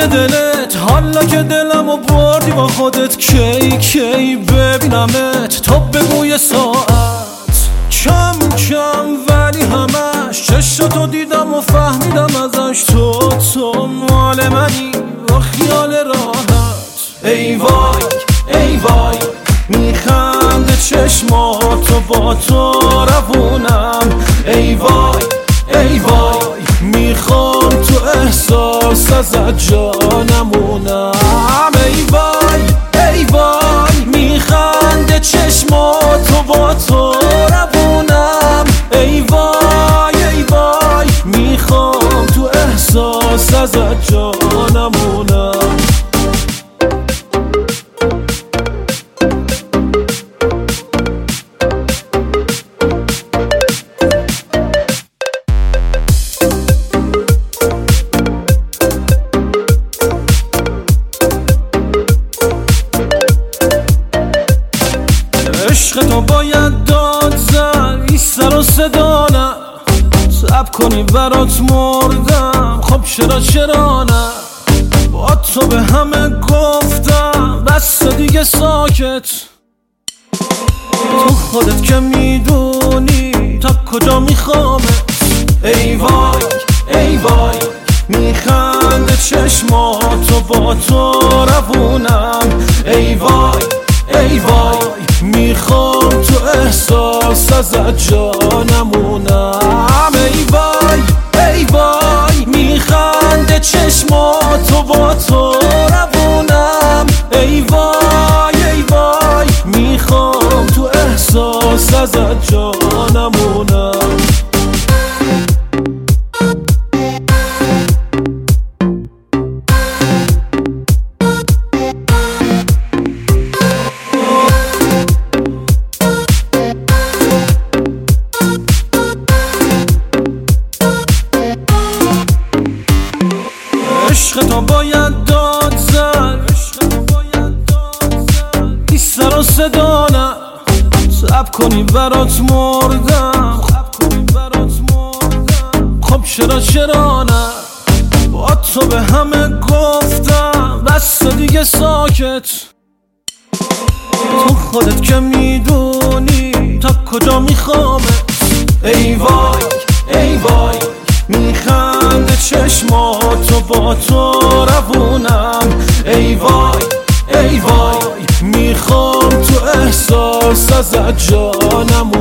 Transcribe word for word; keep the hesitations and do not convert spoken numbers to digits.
دلت، حالا که دلمو بردی با خودت، کی کی ببینمت؟ تو بگو یه ساعت. کم کم ولی همش چشاتو دیدم و فهمیدم ازش تو تو مال منی با خیال راحت. ای وای ای وای میخنده چشماتو با تو روونم. ای وای ای وای میخوام تو احساس ازت جا نمونم. ای وای ای وای میخنده چشماتو با تو روونم. ای وای ای وای میخوام تو احساس ازت جا نمونم. عشق تو باید داد زد این سر و صدا نه، صبر کنی برات مردم خب چرا چرا نه. با تو به همه گفتم بس دیگه ساکت. تو خودت که میدونی تا کجا میخوامت. ای وای ای وای میخنده چشماتو با تو روونم. ای وای ای وای میخوام تو احساس ازت جا نمونم. ای وای ای وای میخنده چشماتو با تو روونم. ای وای ای وای میخوام تو احساس ازت جا نمونم. عشق تو باید داد زد این سر و صدا نه، صبر کنی برات مردم خب چرا چرا نه. با تو به همه گفتم بس دیگه ساکت. تو خودت که میدونی تا کجا میخوامت. ای وای ای وای میخنده چشماتو با تو روونم. ای وای ای وای میخوام تو احساس ازت جا نمونم.